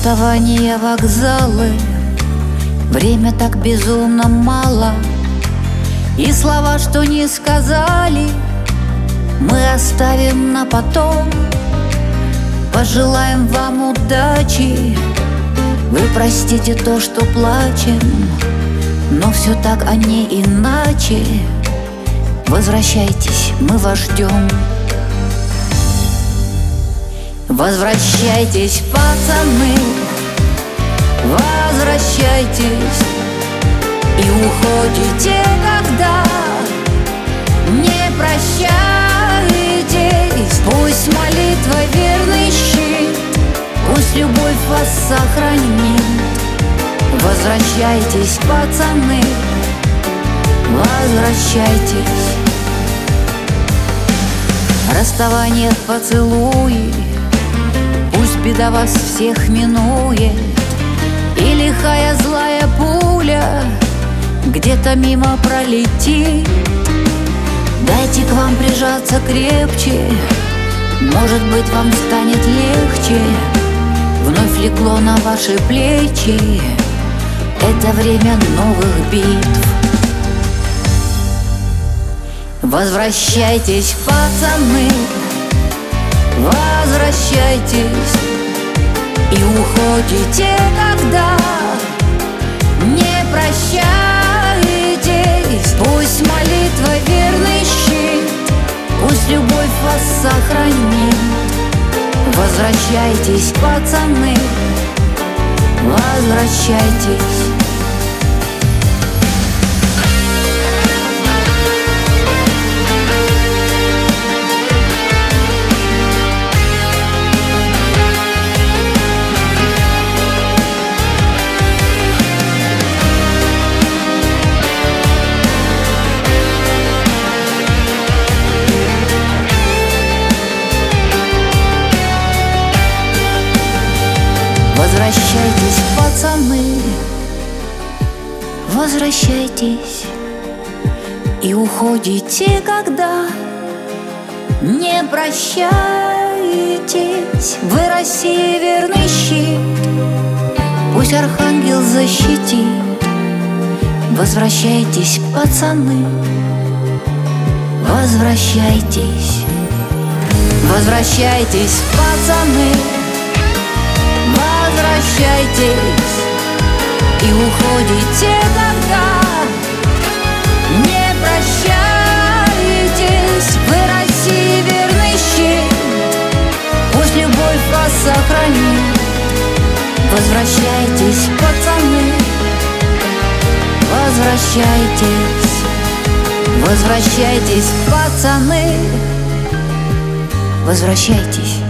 Расставания, вокзалы, время так безумно мало, и слова, что не сказали, мы оставим на потом. Пожелаем вам удачи, вы простите то, что плачем, но все так, а не иначе. Возвращайтесь, мы вас ждем. Возвращайтесь, пацаны, возвращайтесь, и уходите, когда не прощаетесь. Пусть молитва верный щит, пусть любовь вас сохранит. Возвращайтесь, пацаны, возвращайтесь. Расставание, поцелуи, пусть беда вас всех минует, и лихая злая пуля где-то мимо пролетит. Дайте к вам прижаться крепче, может быть, вам станет легче. Вновь легло на ваши плечи это время новых битв. Возвращайтесь, пацаны, возвращайтесь, и уходите, когда не прощаетесь. Пусть молитва верный щит, пусть любовь вас сохранит. Возвращайтесь, пацаны, возвращайтесь. Возвращайтесь, пацаны, возвращайтесь, и уходите, когда не прощаетесь. Вы России верный щит, пусть архангел защитит. Возвращайтесь, пацаны, возвращайтесь. Возвращайтесь, пацаны, возвращайтесь, и уходите, когда не прощаетесь. Вы России верный щит, пусть любовь вас сохранит. Возвращайтесь, пацаны, возвращайтесь. Возвращайтесь, пацаны, возвращайтесь.